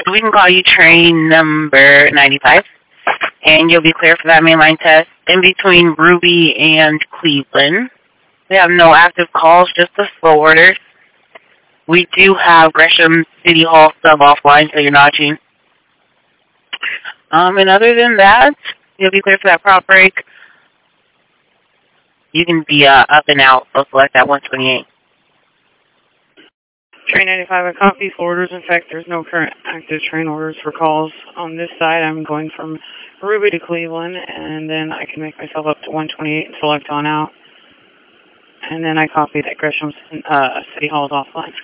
We can call you train number 95, and you'll be clear for that mainline test in between Ruby and Cleveland. We have no active calls, just the slow orders. We do have Gresham City Hall sub offline, so you're notching. And other than that, you'll be clear for that prop break. You can be up and out, so select that 128. Train 95, I copy for orders. In fact, there's no current active train orders for calls on this side. I'm going from Ruby to Cleveland, and then I can make myself up to 128 and select on out. And then I copy that Gresham City Hall is offline.